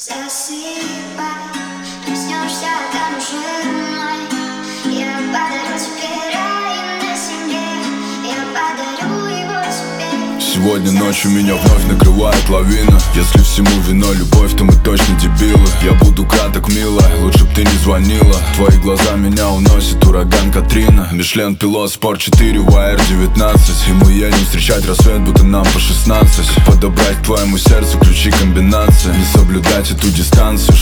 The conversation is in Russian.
Засыпай, проснешься там уже мной. Я подарю тебе рай на земле, я подарю его тебе. Сегодня ночью меня вновь накрывает лавина. Если всему виной любовь, то мы точно дебилы. Я буду краток, милая, лучше б ты не звонила. Твои глаза меня уносит ураган Катрина. Мишлен пилот, Спорт 4, Wire 19. И мы едем встречать рассвет, будто нам по 16. Как подобрать к твоему сердцу ключи комбинации, не соблюдать эту дистанцию.